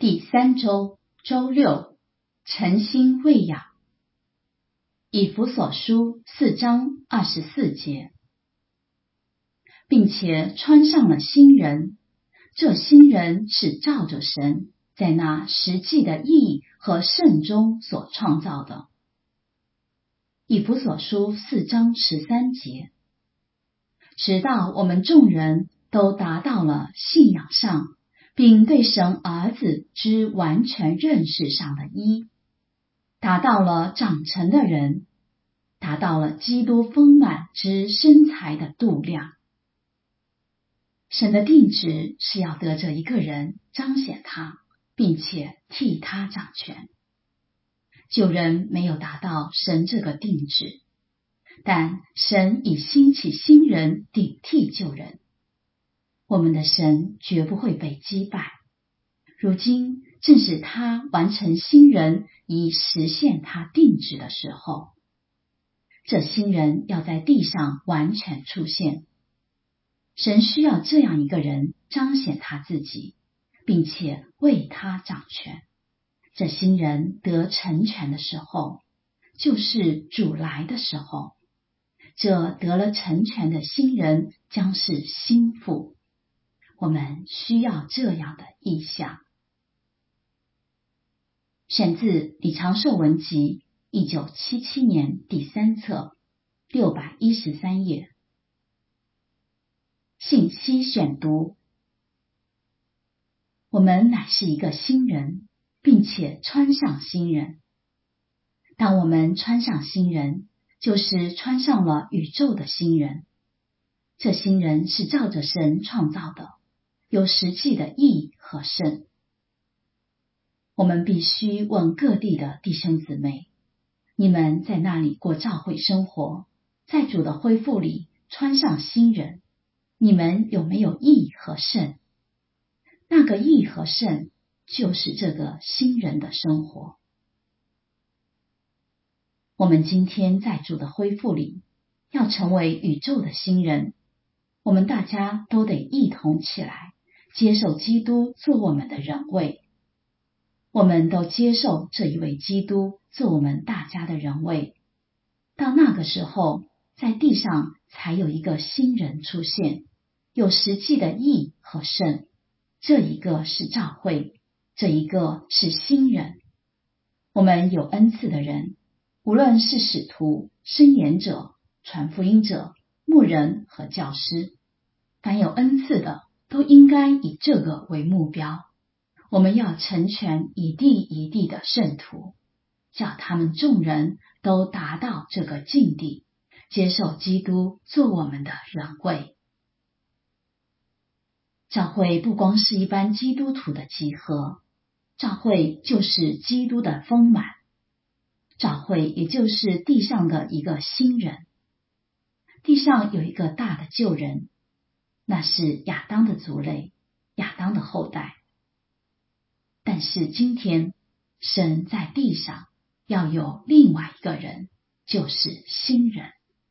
第3周周六，诚心喂养。以弗所书4章24节，并且穿上了新人，这新人是照着神在那实际的义和圣中所创造的。以弗所书4章13节，直到我们众人都达到了信仰上并对神儿子之完全认识上的一，达到了长成的人，达到了基督丰满之身材的度量。神的定旨是要得着一个人彰显他，并且替他掌权。旧人没有达到神这个定旨，但神已兴起新人顶替旧人。我们的神绝不会被击败，如今正是他完成新人以实现他定旨的时候。这新人要在地上完全出现，神需要这样一个人彰显他自己，并且为他掌权。这新人得成全的时候，就是主来的时候。这得了成全的新人将是新妇。我们需要这样的意象。选自李长寿文集1977年第3册613页。信息选读：我们乃是一个新人，并且穿上新人。当我们穿上新人，就是穿上了宇宙的新人。这新人是照着神创造的，有实际的义和圣。我们必须问各地的弟兄姊妹，你们在那里过教会生活，在主的恢复里穿上新人，你们有没有义和圣？那个义和圣就是这个新人的生活。我们今天在主的恢复里要成为宇宙的新人，我们大家都得一同起来，接受基督做我们的人位。我们都接受这一位基督做我们大家的人位。到那个时候，在地上才有一个新人出现，有实际的义和圣。这一个是教会，这一个是新人。我们有恩赐的人，无论是使徒、申言者、传福音者、牧人和教师，凡有恩赐的都应该以这个为目标。我们要成全一地一地的圣徒，叫他们众人都达到这个境地，接受基督做我们的人位。教会不光是一般基督徒的集合，教会就是基督的丰满，教会也就是地上的一个新人。地上有一个大的旧人，那是亚当的族类，亚当的后代。但是今天，神在地上要有另外一个人，就是新人。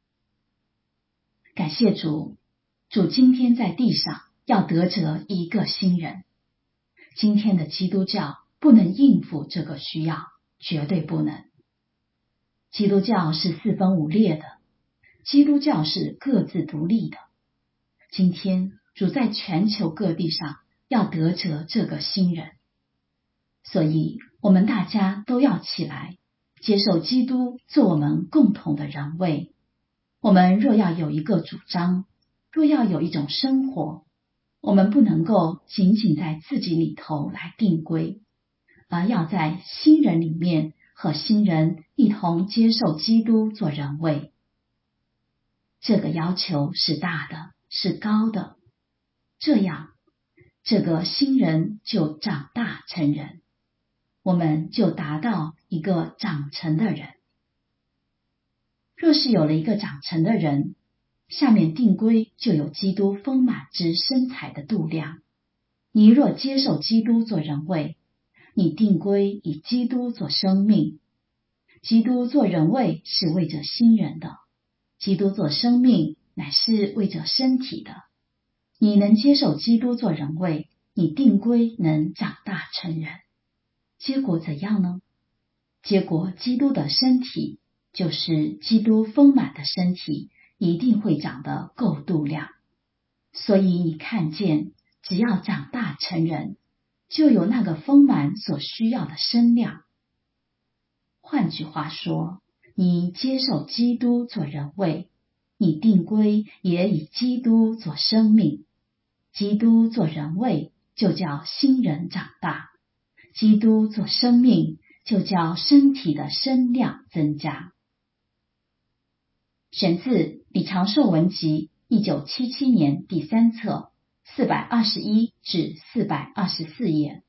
感谢主，主今天在地上要得着一个新人。今天的基督教不能应付这个需要，绝对不能。基督教是四分五裂的，基督教是各自独立的。今天主在全球各地上要得着这个新人。所以我们大家都要起来，接受基督做我们共同的人位。我们若要有一个主张，若要有一种生活，我们不能够仅仅在自己里头来定规，而要在新人里面和新人一同接受基督做人位。这个要求是大的，是高的，这样这个新人就长大成人，我们就达到一个长成的人。若是有了一个长成的人，下面定规就有基督丰满之身材的度量。你若接受基督做人位，你定规以基督做生命。基督做人位是为着新人的，基督做生命乃是为着身体的。你能接受基督做人位， 你定规能长大成人。结果怎样呢？结果基督的身体，就是基督丰满的身体，一定会长得够度量。所以你看见，只要长大成人，就有那个丰满所需要的身量。换句话说，你接受基督做人位，你定规也以基督做生命。基督做人位，就叫新人长大；基督做生命，就叫身体的身量增加。选自李长寿文集1977年第3册421至424页。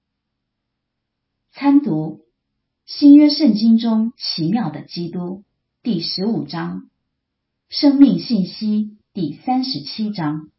参读新约圣经中奇妙的基督第15章，生命信息第37章。